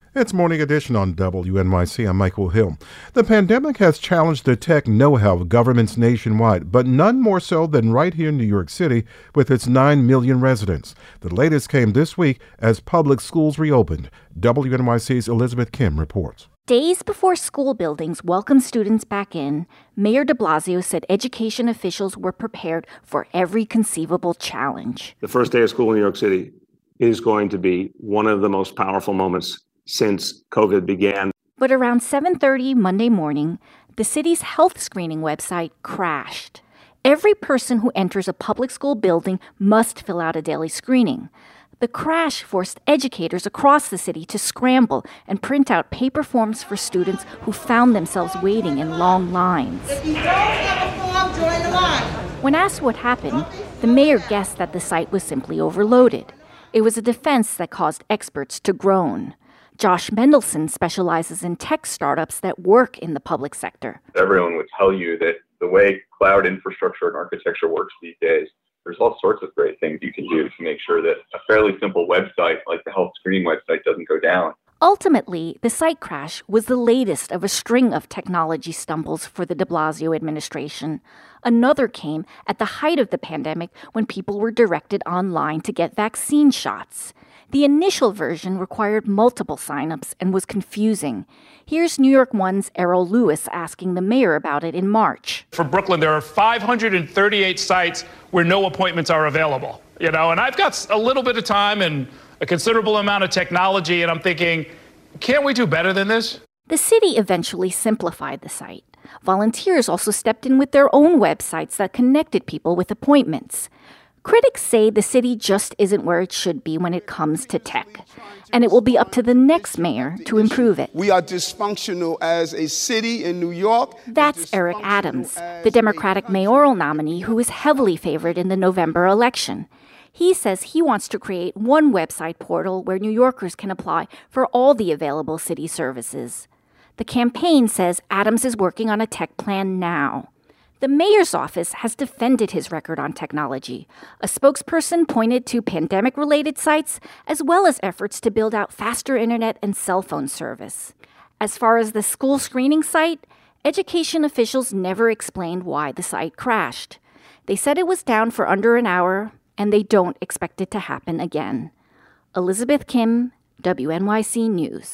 It's Morning Edition on WNYC. I'm Michael Hill. The pandemic has challenged the tech know-how of governments nationwide, but none more so than right here in New York City with its 9 million residents. The latest came this week as public schools reopened. WNYC's Elizabeth Kim reports. Days before school buildings welcomed students back in, Mayor de Blasio said education officials were prepared for every conceivable challenge. The first day of school in New York City is going to be one of the most powerful moments since COVID began. But around 7:30 Monday morning, the city's health screening website crashed. Every person who enters a public school building must fill out a daily screening. The crash forced educators across the city to scramble and print out paper forms for students who found themselves waiting in long lines. If you don't have a form, join the line. When asked what happened, the mayor guessed that the site was simply overloaded. It was a defense that caused experts to groan. Josh Mendelson specializes in tech startups that work in the public sector. Everyone would tell you that the way cloud infrastructure and architecture works these days, there's all sorts of great things you can do to make sure that a fairly simple website like the health screening website doesn't go down. Ultimately, the site crash was the latest of a string of technology stumbles for the de Blasio administration. Another came at the height of the pandemic when people were directed online to get vaccine shots. The initial version required multiple signups and was confusing. Here's New York One's Errol Lewis asking the mayor about it in March. For Brooklyn, there are 538 sites where no appointments are available. And I've got a little bit of time and a considerable amount of technology, and I'm thinking, can't we do better than this? The city eventually simplified the site. Volunteers also stepped in with their own websites that connected people with appointments. Critics say the city just isn't where it should be when it comes to tech, and it will be up to the next mayor to improve it. We are dysfunctional as a city in New York. That's Eric Adams, the Democratic mayoral nominee who is heavily favored in the November election. He says he wants to create one website portal where New Yorkers can apply for all the available city services. The campaign says Adams is working on a tech plan now. The mayor's office has defended his record on technology. A spokesperson pointed to pandemic-related sites as well as efforts to build out faster internet and cell phone service. As far as the school screening site, education officials never explained why the site crashed. They said it was down for under an hour, and they don't expect it to happen again. Elizabeth Kim, WNYC News.